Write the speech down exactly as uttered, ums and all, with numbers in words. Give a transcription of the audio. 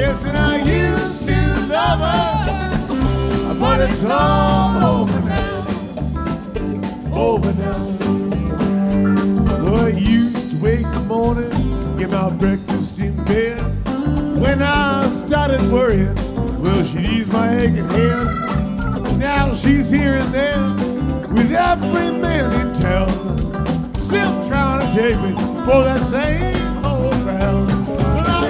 Yes, and I used to love her, but it's all over now, over now. Well, I used to wake in the morning, get my breakfast in bed. When I started worrying, well, she'd ease my aching head. Now she's here and there with every man in town, still trying to take me for that same